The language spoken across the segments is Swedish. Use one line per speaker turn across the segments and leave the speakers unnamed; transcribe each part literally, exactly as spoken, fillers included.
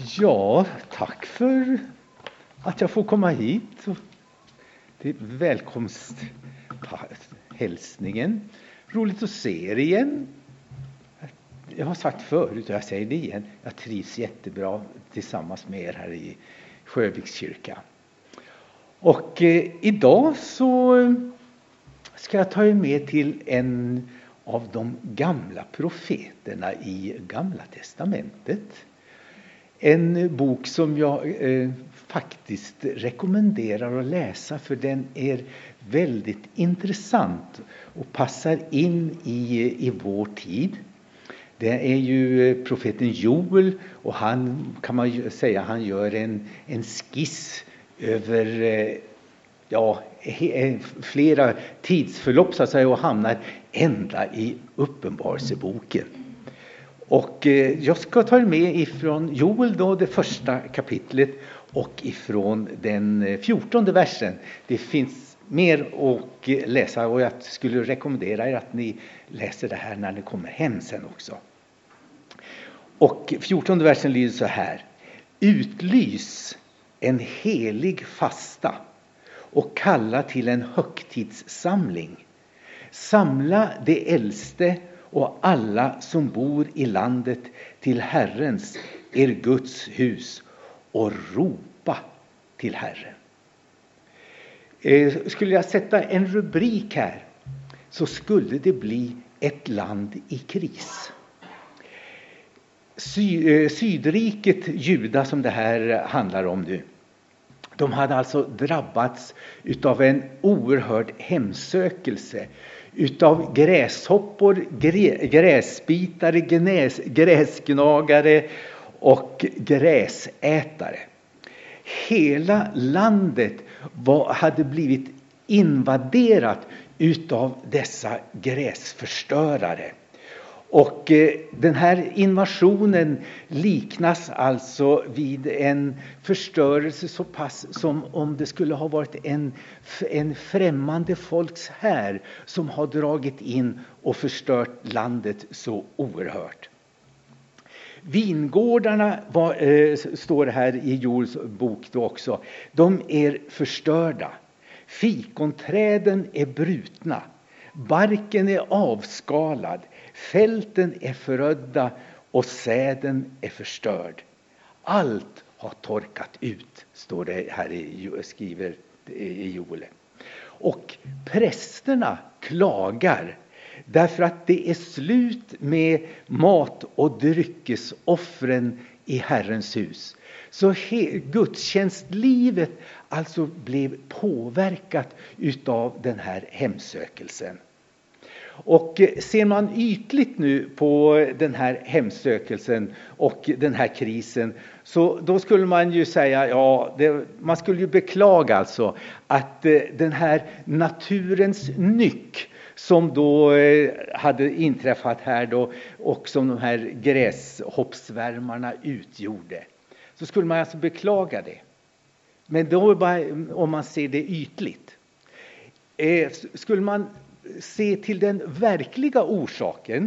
Ja, tack för att jag får komma hit. Det är välkomsthälsningen. Roligt att se er igen. Jag har sagt förut och jag säger det igen. Jag trivs jättebra tillsammans med er här i Sjöviks kyrka. Och eh, idag så ska jag ta er med till en av de gamla profeterna i Gamla testamentet. En bok som jag eh, faktiskt rekommenderar att läsa, för den är väldigt intressant och passar in i, i vår tid. Det är ju profeten Joel, och han kan man ju säga han gör en, en skiss över eh, ja, he, flera tidsförlopp så att säga, och hamnar ända i Uppenbarelseboken. Och eh, jag ska ta er med ifrån Joel då, det första kapitlet, och ifrån den fjortonde versen. Det finns mer att läsa och jag skulle rekommendera er att ni läser det här när ni kommer hem sen också. Och fjortonde versen lyder så här: utlys en helig fasta och kalla till en högtidssamling. Samla de äldste och alla som bor i landet till Herrens, er Guds hus, och ropa till Herren. Eh, skulle jag sätta en rubrik här, så skulle det bli ett land i kris. Sy- eh, Sydriket Juda, som det här handlar om nu, de hade alltså drabbats utav en oerhörd hemsökelse utav gräshoppor, grä, gräsbitare, gnäs, gräsgnagare och gräsätare. Hela landet var, hade blivit invaderat utav dessa gräsförstörare. Och eh, den här invasionen liknas alltså vid en förstörelse så pass som om det skulle ha varit en, en främmande folks här som har dragit in och förstört landet så oerhört. Vingårdarna var, eh, står här i Joels bok då också. De är förstörda. Fikonträden är brutna. Barken är avskalad. Fälten är förödda och säden är förstörd. Allt har torkat ut, står det här i, skriver i Joel. Och prästerna klagar därför att det är slut med mat- och dryckesoffren i Herrens hus. Så he, gudstjänstlivet alltså blev påverkat utav den här hemsökelsen. Och ser man ytligt nu på den här hemsökelsen och den här krisen, så då skulle man ju säga, ja, det, man skulle ju beklaga alltså att den här naturens nyck som då hade inträffat här då, och som de här gräshoppsvärmarna utgjorde, så skulle man alltså beklaga det. Men då bara, om man ser det ytligt, eh, skulle man se till den verkliga orsaken,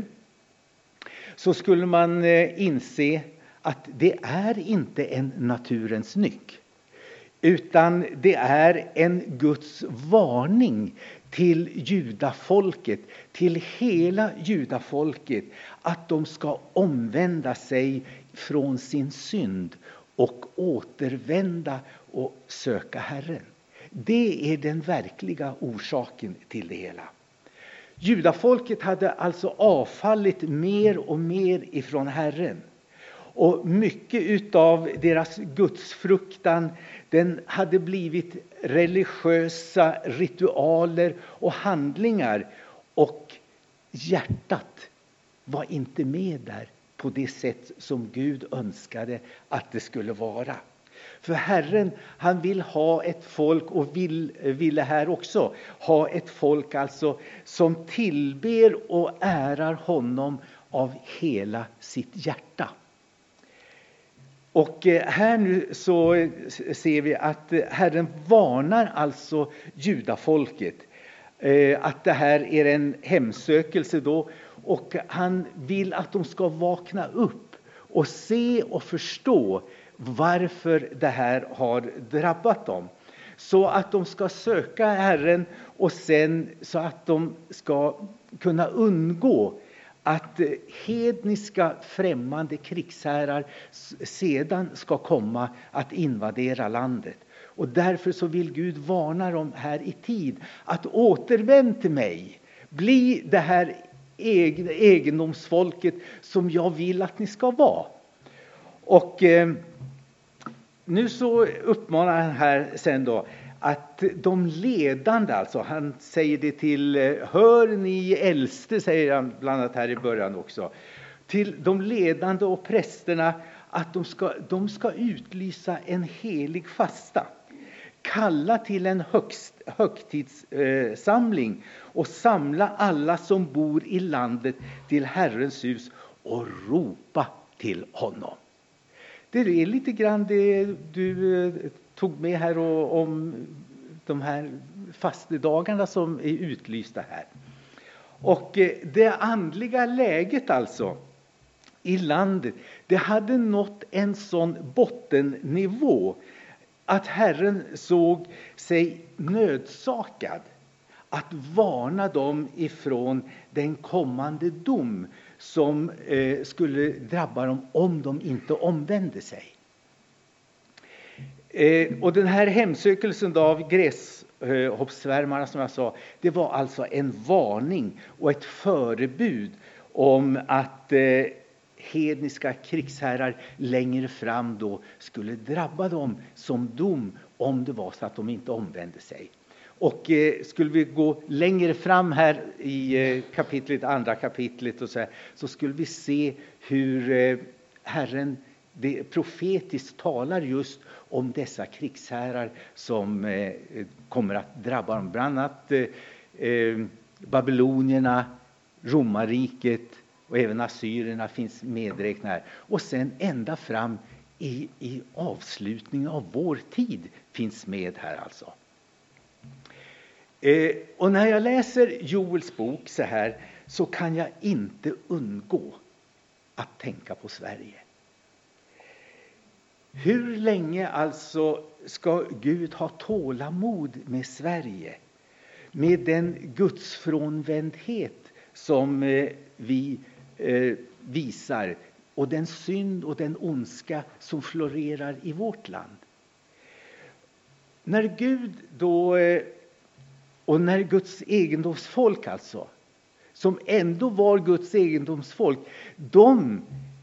så skulle man eh, inse att det är inte en naturens nyck, utan det är en Guds varning till judafolket, till hela judafolket, att de ska omvända sig från sin synd och återvända och söka Herren. Det är den verkliga orsaken till det hela. Judafolket hade alltså avfallit mer och mer ifrån Herren. Och mycket utav deras gudsfruktan, den hade blivit religiösa ritualer och handlingar. Och hjärtat var inte med där på det sätt som Gud önskade att det skulle vara. För Herren, han vill ha ett folk, och vill, ville här också ha ett folk alltså som tillber och ärar honom av hela sitt hjärta. Och här nu så ser vi att Herren varnar alltså judafolket att det här är en hemsökelse då, och han vill att de ska vakna upp och se och förstå varför det här har drabbat dem. Så att de ska söka Herren och sen så att de ska kunna undgå att hedniska främmande krigsherrar sedan ska komma att invadera landet. Och därför så vill Gud varna dem här i tid att återvänd till mig. Bli det här egendomsfolket som jag vill att ni ska vara. Och eh, nu så uppmanar han här sen då att de ledande, alltså han säger det till, hör ni äldste, säger han bland annat här i början också, till de ledande och prästerna att de ska, de ska utlysa en helig fasta. Kalla till en högst, högtidssamling eh, och samla alla som bor i landet till Herrens hus och ropa till honom. Det är lite grann det du eh, tog med här och, om de här fastedagarna som är utlysta här. Och eh, det andliga läget alltså i landet, det hade nått en sån bottennivå att Herren såg sig nödsakad att varna dem ifrån den kommande dom som eh, skulle drabba dem om de inte omvände sig. Eh, och den här hemsökelsen av gräshoppsvärmarna eh, som jag sa, det var alltså en varning och ett förebud om att eh, hedniska krigsherrar längre fram då skulle drabba dem som dom om det var så att de inte omvände sig. Och eh, skulle vi gå längre fram här i eh, kapitlet, andra kapitlet och så här, så skulle vi se hur eh, Herren det profetiskt talar just om dessa krigsherrar som eh, kommer att drabba dem. Bland annat eh, eh, babylonierna, romarriket och även assyrierna finns medräknade här. Och sen ända fram i, i avslutningen av vår tid finns med här alltså. Eh, och när jag läser Joels bok så här så kan jag inte undgå att tänka på Sverige. Hur länge alltså ska Gud ha tålamod med Sverige? Med den gudsfrånvändhet som eh, vi eh, visar och den synd och den ondska som florerar i vårt land. När Gud då eh, och när Guds egendomsfolk alltså, som ändå var Guds egendomsfolk, de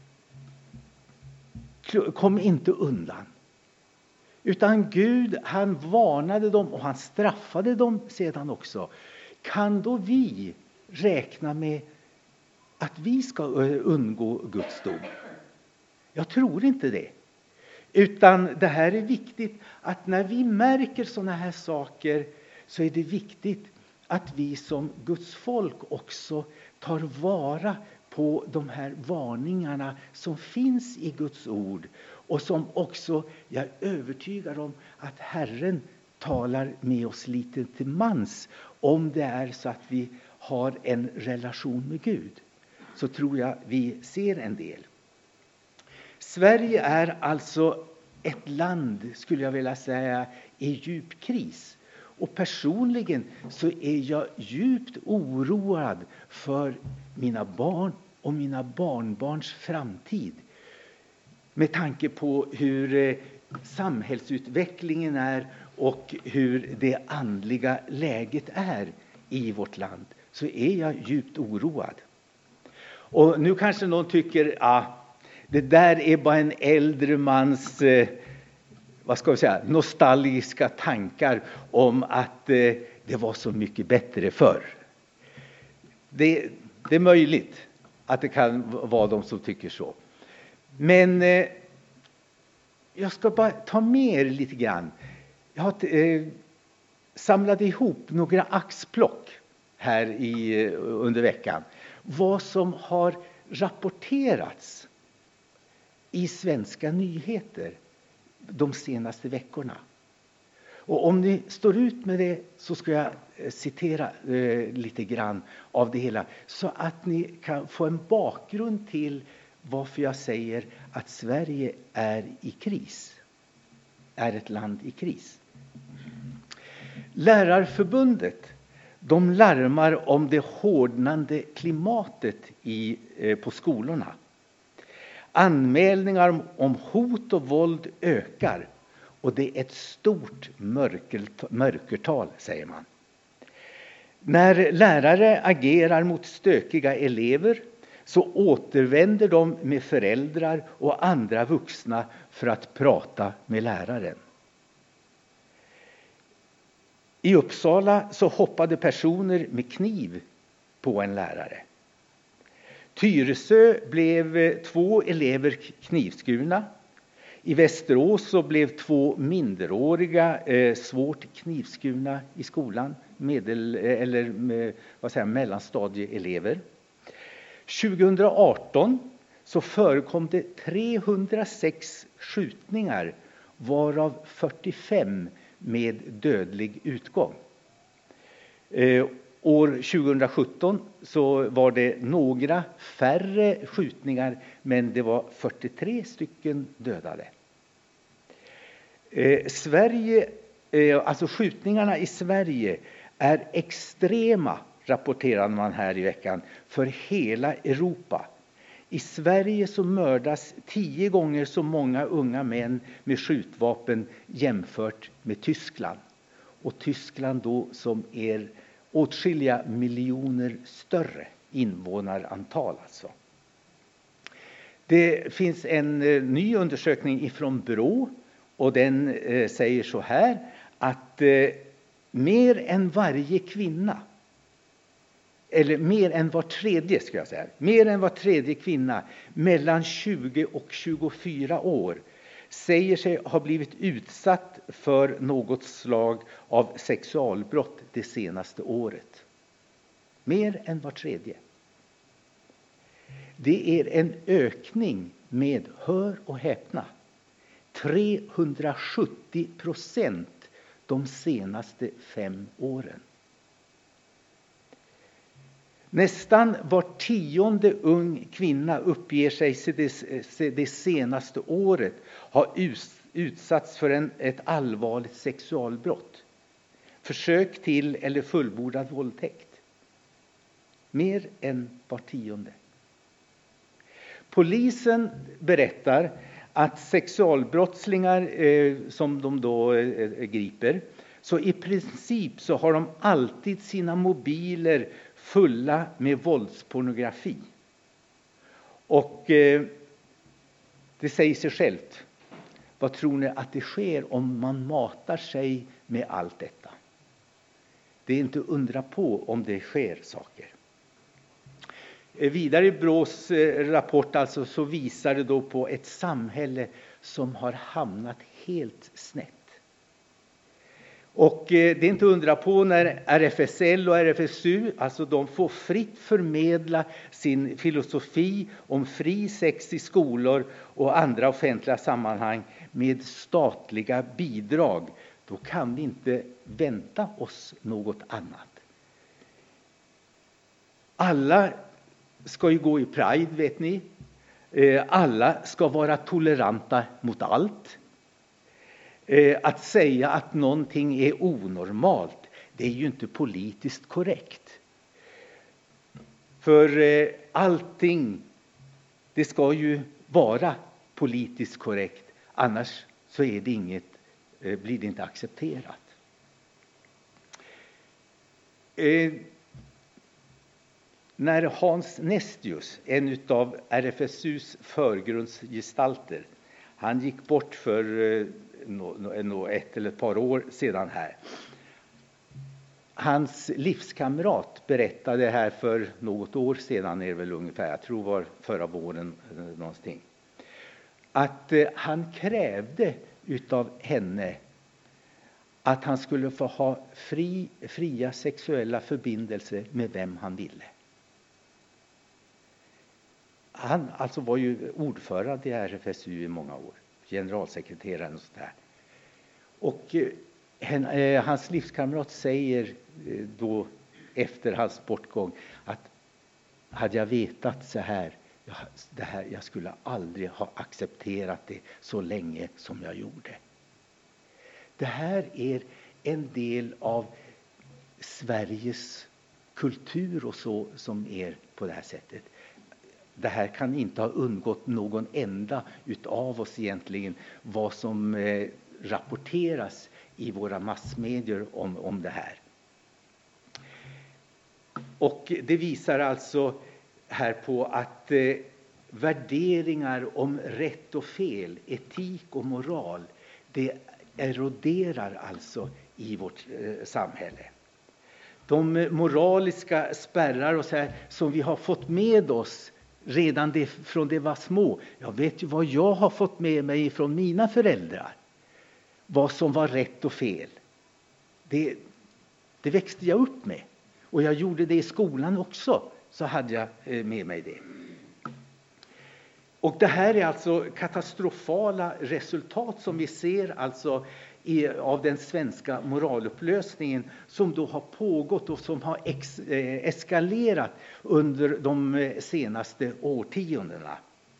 kom inte undan. Utan Gud, han varnade dem och han straffade dem sedan också. Kan då vi räkna med att vi ska undgå Guds dom? Jag tror inte det. Utan det här är viktigt att när vi märker sådana här saker så är det viktigt att vi som Guds folk också tar vara på de här varningarna som finns i Guds ord. Och som också, jag är övertygad om att Herren talar med oss lite till mans. Om det är så att vi har en relation med Gud, så tror jag vi ser en del. Sverige är alltså ett land, skulle jag vilja säga, i djup kris. Och personligen så är jag djupt oroad för mina barn och mina barnbarns framtid. Med tanke på hur samhällsutvecklingen är och hur det andliga läget är i vårt land, så är jag djupt oroad. Och nu kanske någon tycker att ah, det där är bara en äldre mans eh, vad ska vi säga, nostalgiska tankar om att eh, det var så mycket bättre förr. Det, det är möjligt att det kan vara de som tycker så. Men eh, jag ska bara ta med er lite grann. Jag har eh, samlat ihop några axplock här i, under veckan. Vad som har rapporterats i svenska nyheter de senaste veckorna. Och om ni står ut med det så ska jag citera eh, lite grann av det hela. Så att ni kan få en bakgrund till varför jag säger att Sverige är i kris. Är ett land i kris. Lärarförbundet, de larmar om det hårdnande klimatet i, eh, på skolorna. Anmälningar om hot och våld ökar och det är ett stort mörkertal, säger man. När lärare agerar mot stökiga elever så återvänder de med föräldrar och andra vuxna för att prata med läraren. I Uppsala så hoppade personer med kniv på en lärare. Tyresö blev två elever knivskurna. I Västerås så blev två minderåriga eh, svårt knivskurna i skolan, medel eller med, vad säger, mellanstadieelever. tjugohundraarton så förekom det trehundrasex skjutningar, varav fyrtiofem med dödlig utgång. Eh, år tjugohundrasjutton så var det några färre skjutningar, men det var fyrtiotre stycken dödade. Eh, Sverige, eh, alltså skjutningarna i Sverige är extrema, rapporterar man här i veckan, för hela Europa. I Sverige så mördas tio gånger så många unga män med skjutvapen jämfört med Tyskland. Och Tyskland då som är åtskilliga miljoner större invånarantal alltså. Det finns en eh, ny undersökning ifrån Brå och den eh, säger så här att eh, mer än varje kvinna, eller mer än var tredje ska jag säga, mer än var tredje kvinna mellan tjugo och tjugofyra år säger sig ha blivit utsatt för något slag av sexualbrott det senaste året. Mer än var tredje. Det är en ökning med, hör och häpna, trehundrasjuttio procent de senaste fem åren. Nästan var tionde ung kvinna uppger sig det senaste året ha utsatts för en, ett allvarligt sexualbrott. Försök till eller fullbordad våldtäkt. Mer än var tionde. Polisen berättar att sexualbrottslingar eh, som de då eh, griper, så i princip så har de alltid sina mobiler fulla med våldspornografi. Och eh, det säger sig självt. Vad tror ni att det sker om man matar sig med allt detta? Det är inte undra på om det sker saker. Eh, vidare i Brås eh, rapport alltså, så visar det då på ett samhälle som har hamnat helt snett. Och det är inte undra på när R F S L och R F S U, alltså de får fritt förmedla sin filosofi om fri sex i skolor och andra offentliga sammanhang med statliga bidrag. Då kan vi inte vänta oss något annat. Alla ska ju gå i Pride, vet ni. Alla ska vara toleranta mot allt. Att säga att någonting är onormalt, det är ju inte politiskt korrekt. För eh, allting, det ska ju vara politiskt korrekt. Annars så är det inget, eh, blir det inte accepterat. Eh, när Hans Nestius, en av R F S U:s förgrundsgestalter, han gick bort för eh, no, ett eller ett par år sedan här. Hans livskamrat berättade här för något år sedan, är det väl ungefär, jag tror var förra våren någonting, att eh, han krävde utav henne att han skulle få ha fri, fria sexuella förbindelser med vem han ville. Han alltså var ju ordförande i R F S U i många år, generalsekreteraren och sådär. Och eh, hans livskamrat säger då efter hans bortgång att hade jag vetat så här, jag, det här, jag skulle aldrig ha accepterat det så länge som jag gjorde. Det här är en del av Sveriges kultur och så som är på det här sättet. Det här kan inte ha undgått någon enda utav oss egentligen, vad som eh, rapporteras i våra massmedier om, om det här. Och det visar alltså här på att eh, värderingar om rätt och fel, etik och moral, det eroderar alltså i vårt eh, samhälle. De moraliska spärrar och så här, som vi har fått med oss redan det, från det var små. Jag vet ju vad jag har fått med mig från mina föräldrar. Vad som var rätt och fel. Det, det växte jag upp med. Och jag gjorde det i skolan också. Så hade jag med mig det. Och det här är alltså katastrofala resultat som vi ser alltså i, av den svenska moralupplösningen som då har pågått och som har ex, eh, eskalerat under de senaste årtiondena.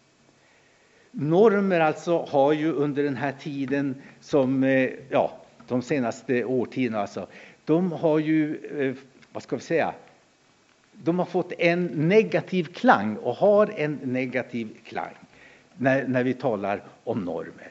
Normer alltså har ju under den här tiden som, eh, ja, de senaste årtiondena alltså, de har ju, eh, vad ska vi säga, de har fått en negativ klang och har en negativ klang när, när vi talar om normer.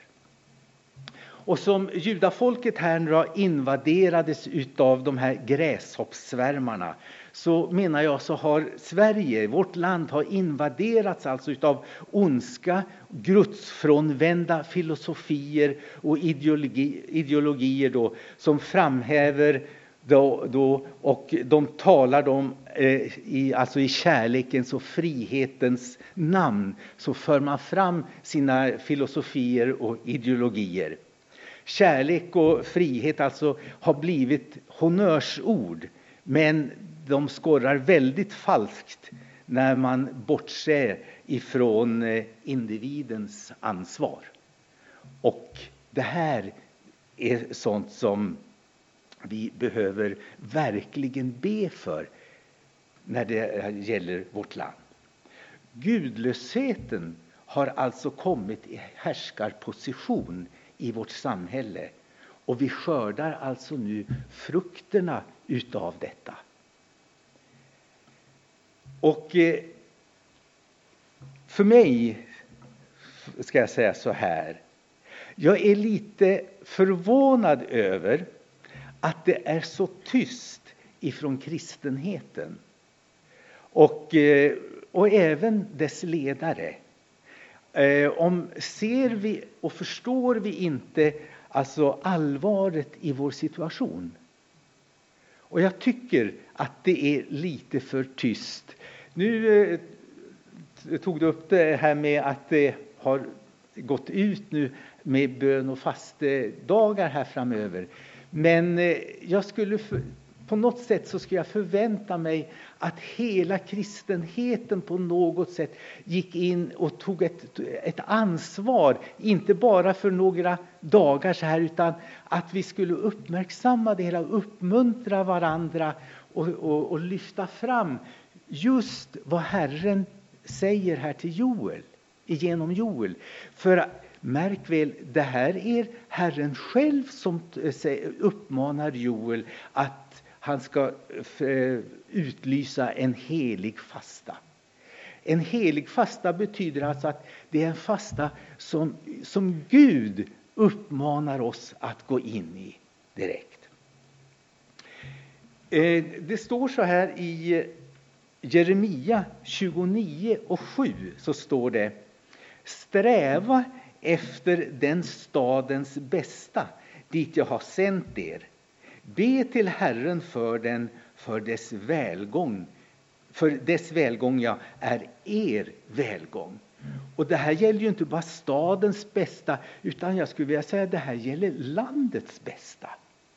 Och som judafolket här nu invaderades utav de här gräshoppsvärmarna, så menar jag så har Sverige, vårt land, har invaderats alltså utav ondska, gudsfrånvända filosofier och ideologi, ideologier då, som framhäver Då, då, och de talar om eh, i, alltså i kärlekens och frihetens namn, så för man fram sina filosofier och ideologier. Kärlek och frihet alltså har blivit honnörsord, men de skorrar väldigt falskt när man bortser ifrån eh, individens ansvar. Och det här är sånt som vi behöver verkligen be för när det gäller vårt land. Gudlösheten har alltså kommit i härskarposition i vårt samhälle. Och vi skördar alltså nu frukterna utav detta. Och eh, för mig ska jag säga så här. Jag är lite förvånad över att det är så tyst ifrån kristenheten och, och även dess ledare. Om ser vi och förstår vi inte alltså allvaret i vår situation. Och jag tycker att det är lite för tyst. Nu tog du upp det här med att det har gått ut nu med bön och fastedagar här framöver. Men jag skulle för, på något sätt så skulle jag förvänta mig att hela kristenheten på något sätt gick in och tog ett, ett ansvar, inte bara för några dagar så här, utan att vi skulle uppmärksamma det hela, uppmuntra varandra och, och, och lyfta fram just vad Herren säger här till Joel, genom Joel. För märk väl, det här är Herren själv som uppmanar Joel att han ska utlysa en helig fasta. En helig fasta betyder alltså att det är en fasta som, som Gud uppmanar oss att gå in i direkt. Det står så här i Jeremia tjugonio och sju, så står det: sträva efter den stadens bästa dit jag har sänt er. Be till Herren för den, för dess välgång. För dess välgång, ja, är er välgång. Och det här gäller ju inte bara stadens bästa, utan jag skulle vilja säga att det här gäller landets bästa.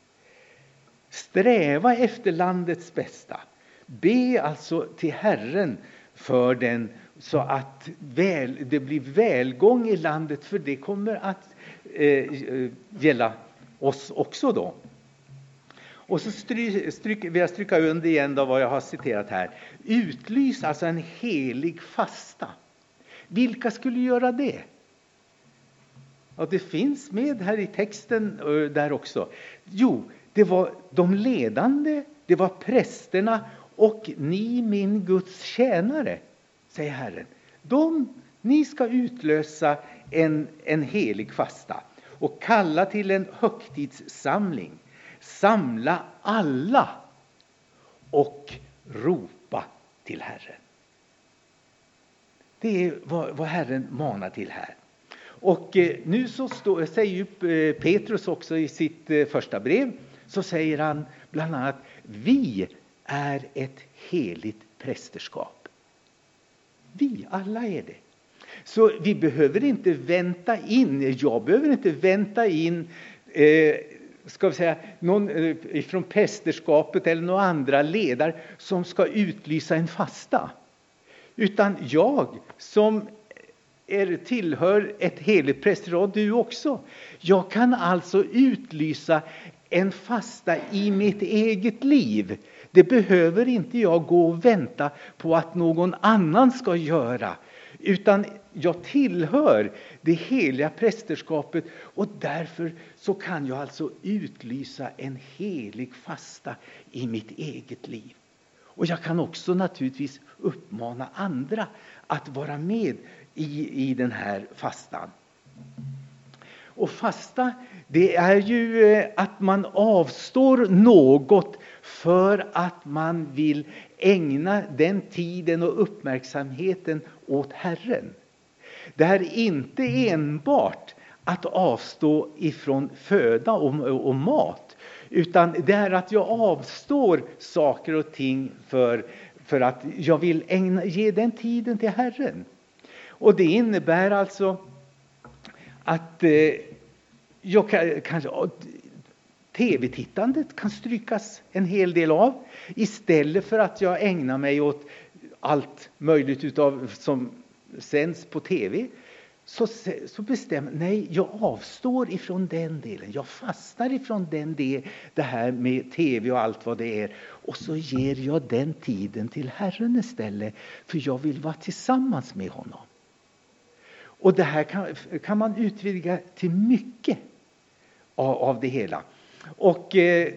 Sträva efter landets bästa. Be alltså till Herren för den, så att väl, det blir välgång i landet, för det kommer att eh, gälla oss också då. Och så stry, stryk, vill jag stryka under igen då vad jag har citerat här. Utlys alltså en helig fasta. Vilka skulle göra det? Ja, det finns med här i texten där också. Jo, det var de ledande, det var prästerna och ni min Guds tjänare, säger Herren. De, ni ska utlösa en, en helig fasta och kalla till en högtidssamling. Samla alla och ropa till Herren. Det är vad, vad Herren manar till här. Och eh, nu så stå, säger ju Petrus också i sitt eh, första brev, så säger han bland annat: vi är ett heligt prästerskap. Vi alla är det. Så vi behöver inte vänta in, jag behöver inte vänta in eh, ska vi säga, någon eh, från prästerskapet eller några andra ledare som ska utlysa en fasta. Utan jag som är, tillhör ett heligt prästerskap, du också. Jag kan alltså utlysa en fasta i mitt eget liv. Det behöver inte jag gå och vänta på att någon annan ska göra. Utan jag tillhör det heliga prästerskapet och därför så kan jag alltså utlysa en helig fasta i mitt eget liv. Och jag kan också naturligtvis uppmana andra att vara med i, i den här fastan. Och fasta, det är ju att man avstår något för att man vill ägna den tiden och uppmärksamheten åt Herren. Det är inte enbart att avstå ifrån föda och, och mat, utan det är att jag avstår saker och ting för, för att jag vill ägna, ge den tiden till Herren. Och det innebär alltså att eh, jag kan, kanske tv-tittandet kan strykas en hel del av, istället för att jag ägnar mig åt allt möjligt utav som sänds på tv. Så, så bestämmer nej, jag avstår ifrån den delen. Jag fastar ifrån den del, det här med tv och allt vad det är. Och så ger jag den tiden till Herren istället. För jag vill vara tillsammans med honom. Och det här kan, kan man utvidga till mycket av, av det hela. Och eh,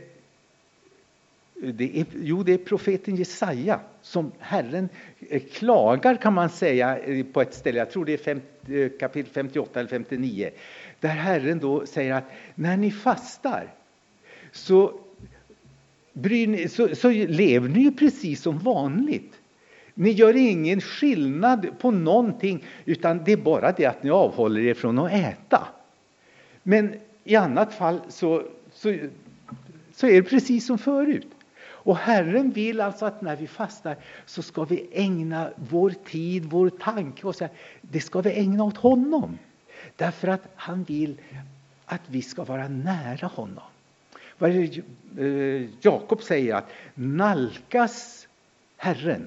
det är, jo, det är profeten Jesaja som Herren klagar, kan man säga, på ett ställe. Jag tror det är fem, kapitel femtioåtta eller femtionio. Där Herren då säger att när ni fastar så, bryr ni, så, så lever ni ju precis som vanligt. Ni gör ingen skillnad på någonting, utan det är bara det att ni avhåller er från att äta. Men i annat fall så, så, så är det precis som förut. Och Herren vill alltså att när vi fastar så ska vi ägna vår tid, vår tanke och så här, det ska vi ägna åt honom. Därför att han vill att vi ska vara nära honom. Vad är det Jakob säger, att nalkas Herren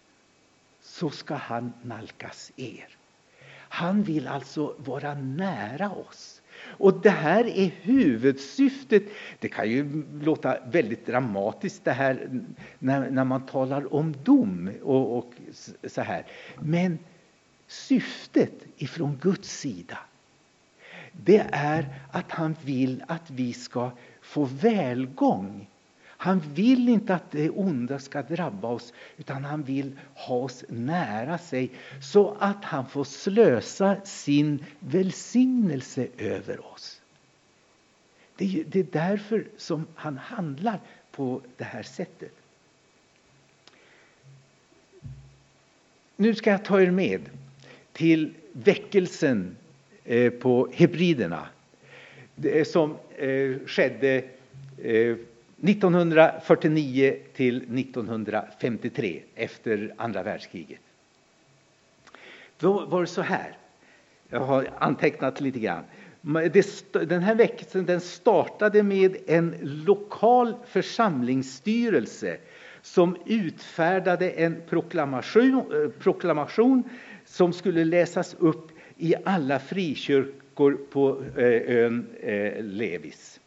så ska han nalkas er. Han vill alltså vara nära oss. Och det här är huvudsyftet. Det kan ju låta väldigt dramatiskt det här när, när man talar om dom och, och så här. Men syftet ifrån Guds sida, det är att han vill att vi ska få välgång. Han vill inte att det onda ska drabba oss, utan han vill ha oss nära sig så att han får slösa sin välsignelse över oss. Det är, det är därför som han handlar på det här sättet. Nu ska jag ta er med till väckelsen på Hebriderna som skedde nittonhundrafyrtionio till nittonhundrafemtiotre efter andra världskriget. Då var det så här. Jag har antecknat lite grann. Den här väckelsen den startade med en lokal församlingsstyrelse som utfärdade en proklamation, proklamation som skulle läsas upp i alla frikyrkor på ön Levis.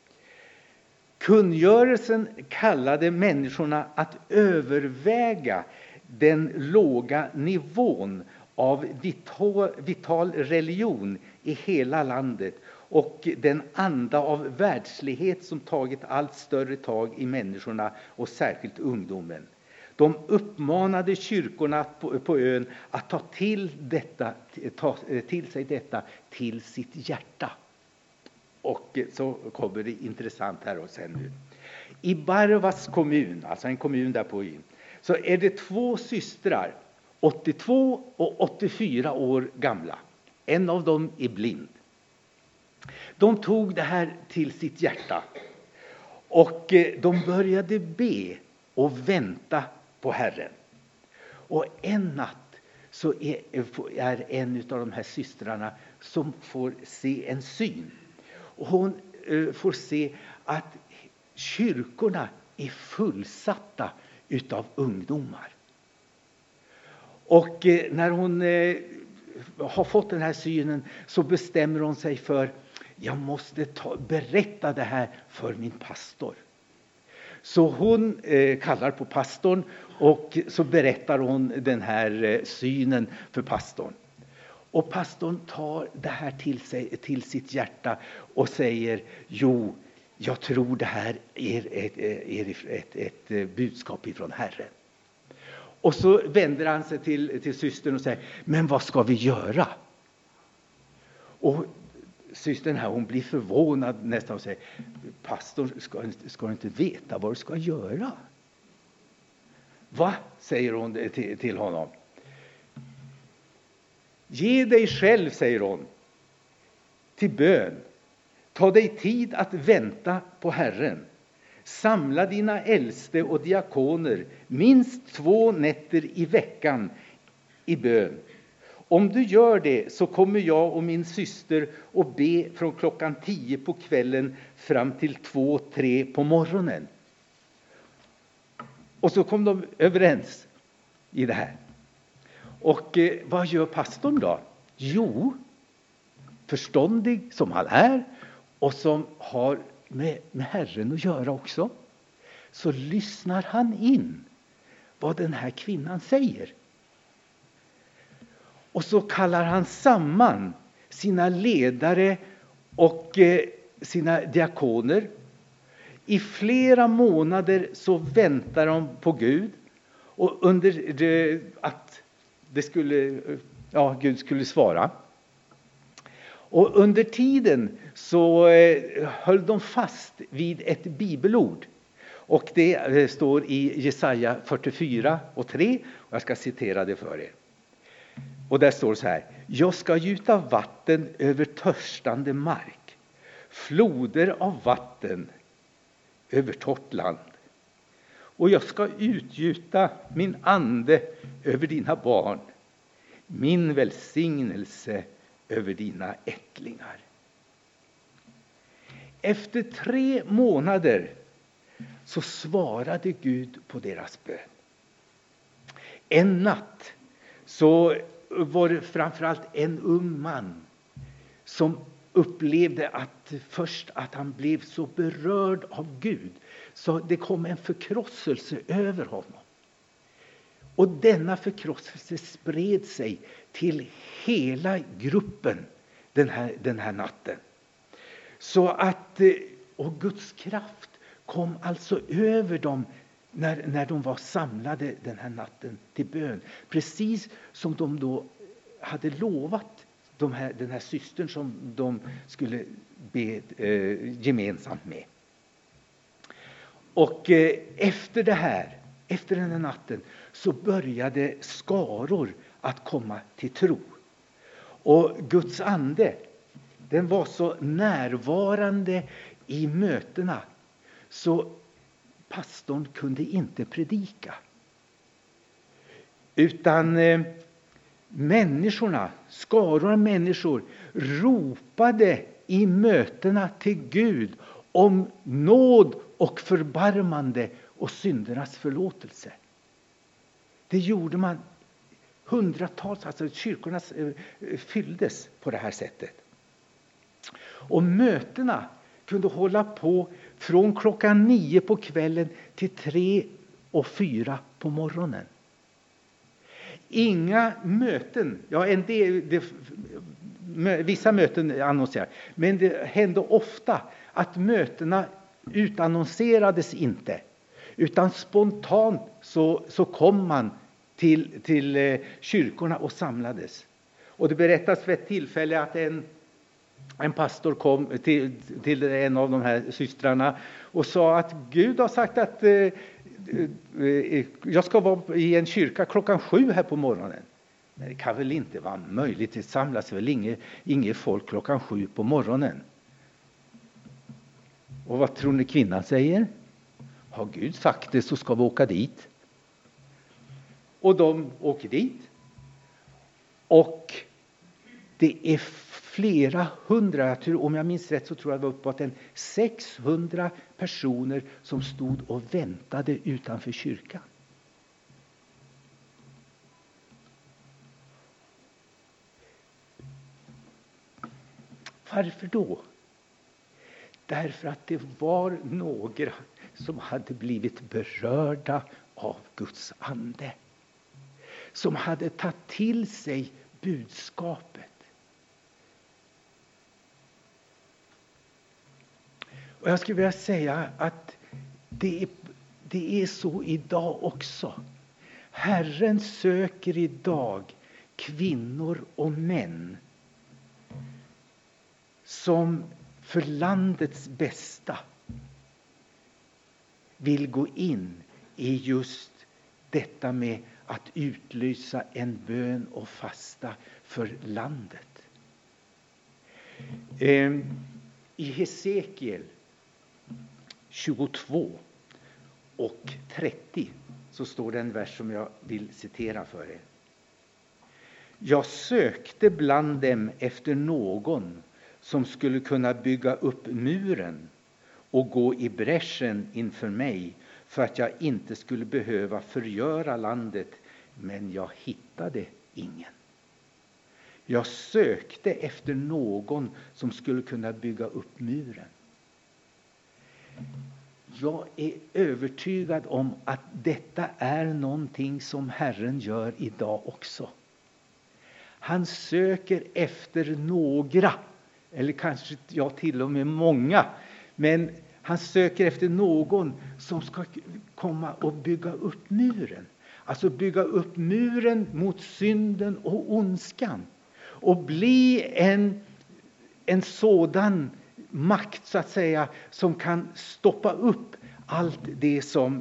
Kungörelsen kallade människorna att överväga den låga nivån av vital, vital religion i hela landet och den anda av världslighet som tagit allt större tag i människorna och särskilt ungdomen. De uppmanade kyrkorna på, på ön att ta till, detta, ta till sig detta till sitt hjärta. Och så kommer det intressant här och sen nu. I Barvas kommun, alltså en kommun där på ön, så är det två systrar, åttiotvå och åttiofyra år gamla. En av dem är blind. De tog det här till sitt hjärta och de började be och vänta på Herren. Och en natt så är, är en av de här systrarna som får se en syn. Och hon eh, får se att kyrkorna är fullsatta utav ungdomar. Och eh, när hon eh, har fått den här synen så bestämmer hon sig för jag måste ta, berätta det här för min pastor. Så hon eh, kallar på pastorn och så berättar hon den här eh, synen för pastorn. Och pastorn tar det här till sig, till sitt hjärta och säger jo, jag tror det här är ett, är ett, ett, ett budskap ifrån Herren. Och så vänder han sig till, till systern och säger men vad ska vi göra? Och systern här, hon blir förvånad nästan och säger pastor, ska, ska du inte veta vad du ska göra? Va? Säger hon till, till honom. Ge dig själv, säger hon, till bön. Ta dig tid att vänta på Herren. Samla dina äldste och diakoner minst två nätter i veckan i bön. Om du gör det så kommer jag och min syster att be från klockan tio på kvällen fram till två, tre på morgonen. Och så kom de överens i det här. Och eh, vad gör pastorn då? Jo, förståndig som han är och som har med, med Herren att göra också, så lyssnar han in vad den här kvinnan säger. Och så kallar han samman sina ledare och eh, sina diakoner. I flera månader så väntar de på Gud och under det, att det skulle, ja, Gud skulle svara. Och under tiden så eh, höll de fast vid ett bibelord. Och det eh, står i Jesaja fyrtiofyra och tre. Och jag ska citera det för er. Och där står så här. Jag ska gjuta vatten över törstande mark. Floder av vatten över torrt land. Och jag ska utgjuta min ande över dina barn. Min välsignelse över dina ättlingar. Efter tre månader så svarade Gud på deras bön. En natt så var det framförallt en ung man som upplevde att först att han blev så berörd av Gud så det kom en förkrosselse över honom. Och denna förkrosselse spred sig till hela gruppen den här, den här natten. Så att, och Guds kraft kom alltså över dem när, när de var samlade den här natten till bön. Precis som de då hade lovat de här, den här systern som de skulle be eh, gemensamt med. Och eh, efter det här, efter den här natten, så började skaror att komma till tro. Och Guds ande, den var så närvarande i mötena så pastorn kunde inte predika. Utan eh, människorna, skaror av människor, ropade i mötena till Gud om nåd och förbarmande och syndernas förlåtelse. Det gjorde man hundratals, alltså kyrkorna fylldes på det här sättet. Och mötena kunde hålla på från klockan nio på kvällen till tre och fyra på morgonen. Inga möten, ja en del, det, vissa möten annonserar, men det hände ofta att mötena utannonserades inte, utan spontant så, så kom man till, till eh, kyrkorna och samlades. Och det berättas för ett tillfälle att en, en pastor kom till, till en av de här systrarna och sa att Gud har sagt att eh, eh, jag ska vara i en kyrka klockan sju här på morgonen. Men det kan väl inte vara möjligt, det samlas väl inget, inget folk klockan sju på morgonen. Och vad tror ni kvinnan säger? Har Gud sagt det så ska vi åka dit. Och de åker dit. Och det är flera hundra, om jag minns rätt så tror jag det var uppåt en sexhundra personer som stod och väntade utanför kyrkan. Varför då? Därför att det var några som hade blivit berörda av Guds ande. Som hade tagit till sig budskapet. Och jag skulle vilja säga att det är, det är så idag också. Herren söker idag kvinnor och män som för landets bästa vill gå in i just detta med att utlysa en bön och fasta för landet. I Hesekiel tjugotvå och trettio så står det en vers som jag vill citera för er. Jag sökte bland dem efter någon som skulle kunna bygga upp muren och gå i bräschen inför mig för att jag inte skulle behöva förgöra landet, men jag hittade ingen. Jag sökte efter någon som skulle kunna bygga upp muren. Jag är övertygad om att detta är någonting som Herren gör idag också. Han söker efter några, eller kanske ja, till och med många, men han söker efter någon som ska komma och bygga upp muren. Alltså bygga upp muren mot synden och ondskan. Och bli en, en sådan makt så att säga som kan stoppa upp allt det som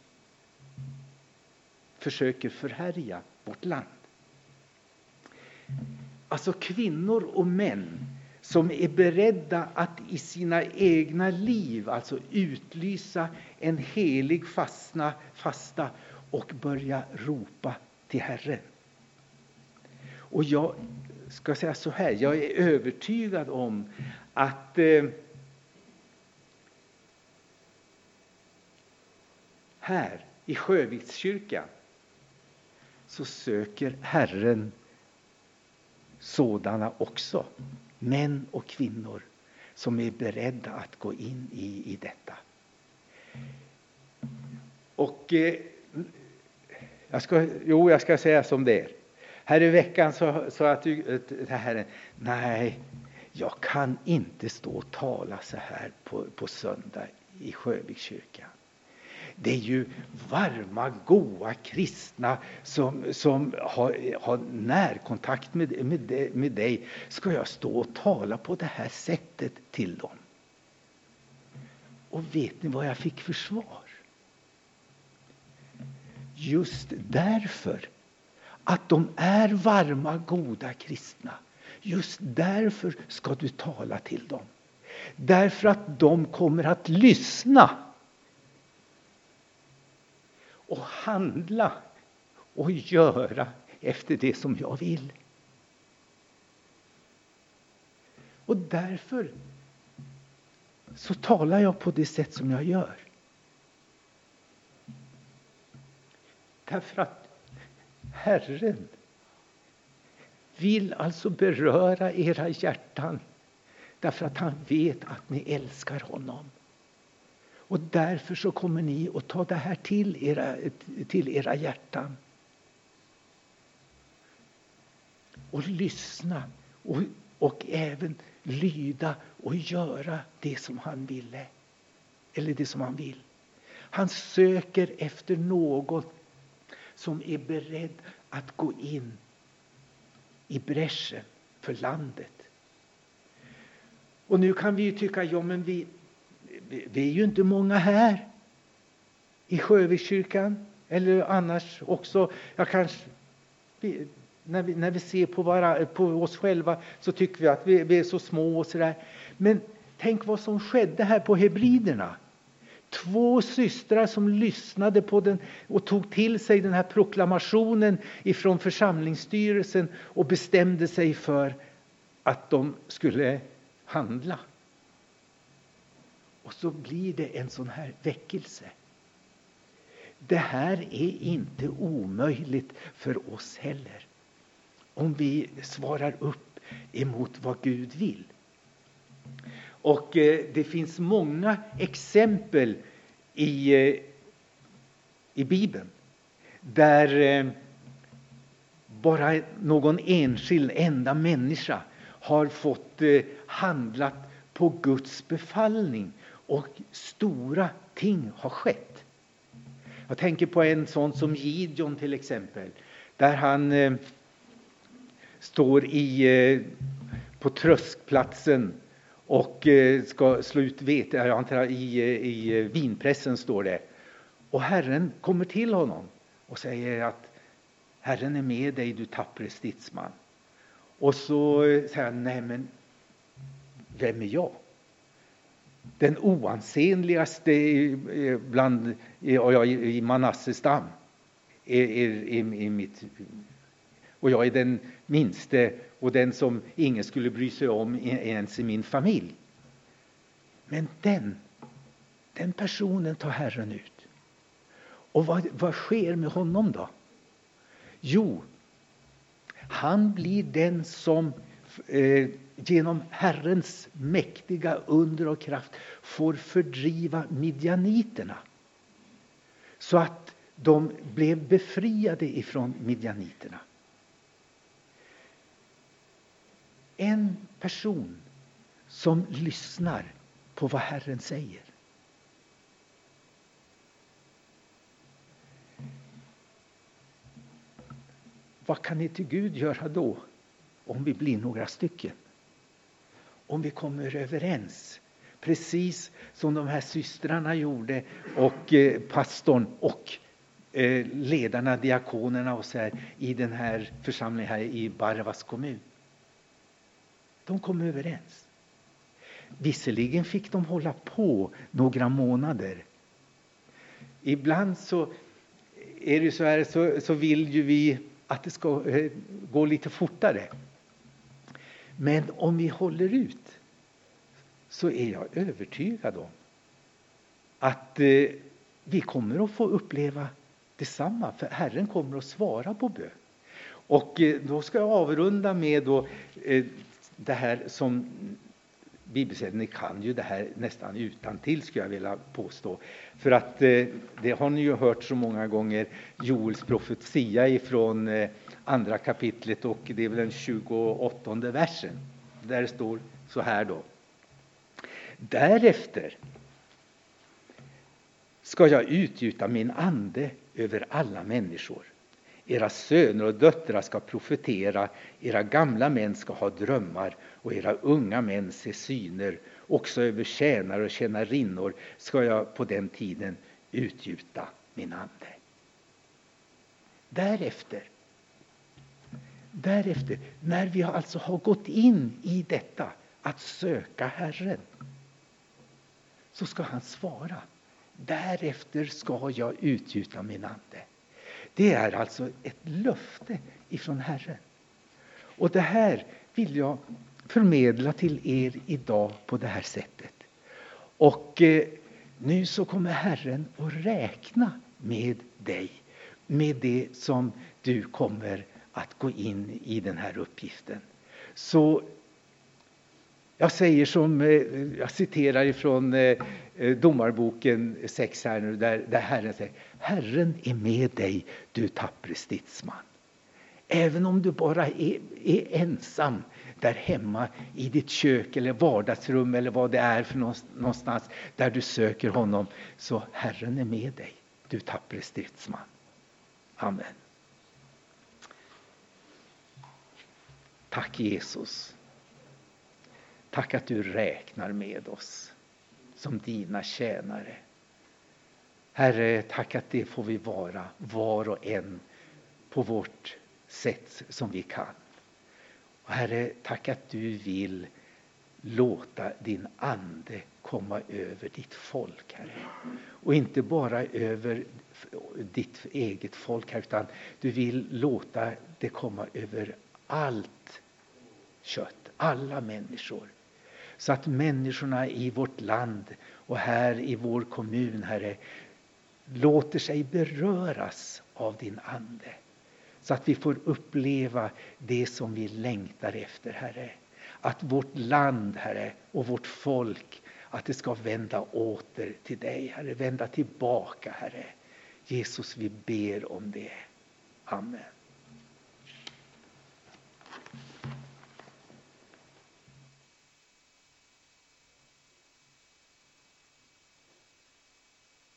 försöker förhärja vårt land. Alltså kvinnor och män som är beredda att i sina egna liv alltså utlysa en helig fastna, fasta och börja ropa till Herren. Och jag ska säga så här, jag är övertygad om att eh, här i Sjövikskyrkan så söker Herren sådana också, män och kvinnor som är beredda att gå in i, i detta. Och eh, jag ska, jo, jag ska säga som det är. Här i veckan så, så att du, det här, nej, jag kan inte stå och tala så här på, på söndag i Sjövikskyrkan. Det är ju varma, goda kristna som, som har, har närkontakt med, med, med dig. Ska jag stå och tala på det här sättet till dem? Och vet ni vad jag fick för svar? Just därför att de är varma, goda kristna. Just därför ska du tala till dem. Därför att de kommer att lyssna. Och handla och göra efter det som jag vill. Och därför så talar jag på det sätt som jag gör. Därför att Herren vill alltså beröra era hjärtan. Därför att han vet att ni älskar honom. Och därför så kommer ni att ta det här till era, till era hjärtan. och lyssna och, och även lyda och göra det som han ville. Eller det som han vill. Han söker efter någon som är beredd att gå in i bräschen för landet. Och nu kan vi ju tycka, ja men vi, vi är ju inte många här i Sjövikskyrkan. Eller annars också, jag kanske, vi, när, vi, när vi ser på, vara, på oss själva så tycker vi att vi, vi är så små och sådär. Men tänk vad som skedde här på Hebriderna. Två systrar som lyssnade på den och tog till sig den här proklamationen ifrån församlingsstyrelsen och bestämde sig för att de skulle handla. Och så blir det en sån här väckelse. Det här är inte omöjligt för oss heller. Om vi svarar upp emot vad Gud vill. Och eh, det finns många exempel i, eh, i Bibeln. Där eh, bara någon enskild enda människa har fått eh, handlat på Guds befallning. Och stora ting har skett. Jag tänker på en sån som Gideon till exempel. Där han eh, står i, eh, på tröskplatsen och eh, ska slå ut vete. Jag antar i, i vinpressen står det. Och Herren kommer till honom och säger att Herren är med dig, du tappre stridsman. Och så säger han, nej men vem är jag? Den oansenligaste bland i Manasses stam är, är, är, är mitt, och jag är den minste och den som ingen skulle bry sig om ens i min familj. Men den den personen tar Herren ut. Och vad, vad sker med honom då? Jo, han blir den som eh, genom Herrens mäktiga under och kraft får fördriva midjaniterna. Så att de blev befriade ifrån midjaniterna. En person som lyssnar på vad Herren säger. Vad kan inte Gud göra då om vi blir några stycken? Om vi kommer överens. Precis som de här systrarna gjorde och eh, pastorn och eh, ledarna, diakonerna och så här, i den här församlingen här i Barvas kommun. De kom överens. Visserligen fick de hålla på några månader. Ibland så är det så här, så, så vill ju vi att det ska eh, gå lite fortare. Men om vi håller ut så är jag övertygad om att eh, vi kommer att få uppleva detsamma. För Herren kommer att svara på bön. Och eh, då ska jag avrunda med då, eh, det här som Bibeln, ni kan ju det här nästan utan till, skulle jag vilja påstå. För att eh, det har ni ju hört så många gånger, Joels profetia ifrån eh, andra kapitlet, och det är väl den tjugoåttonde versen. Där står så här då. Därefter ska jag utgjuta min ande över alla människor. Era söner och döttrar ska profetera, era gamla män ska ha drömmar och era unga män se syner. Också över tjänare och tjänarinnor ska jag på den tiden utgjuta min ande. Därefter, därefter, när vi alltså har gått in i detta att söka Herren, så ska han svara. Därefter ska jag utgjuta min ande. Det är alltså ett löfte ifrån Herren. Och det här vill jag förmedla till er idag på det här sättet. Och eh, nu så kommer Herren att räkna med dig. Med det som du kommer att gå in i den här uppgiften. Så jag säger som, eh, jag citerar ifrån eh, Domarboken sex här nu, där, där Herren säger: Herren är med dig, du tappre stridsman. Även om du bara är, är ensam där hemma i ditt kök eller vardagsrum eller vad det är för någonstans där du söker honom, så Herren är med dig, du tappre stridsman. Amen. Tack Jesus. Tack att du räknar med oss som dina tjänare. Herre, tack att det får vi vara var och en på vårt sätt som vi kan. Och Herre, tack att du vill låta din ande komma över ditt folk, Herre. Och inte bara över ditt eget folk, Herre, utan du vill låta det komma över allt kött, alla människor. Så att människorna i vårt land och här i vår kommun, Herre, låter sig beröras av din ande. Så att vi får uppleva det som vi längtar efter, Herre. Att vårt land, Herre, och vårt folk, att det ska vända åter till dig, Herre. Vända tillbaka, Herre. Jesus, vi ber om det. Amen.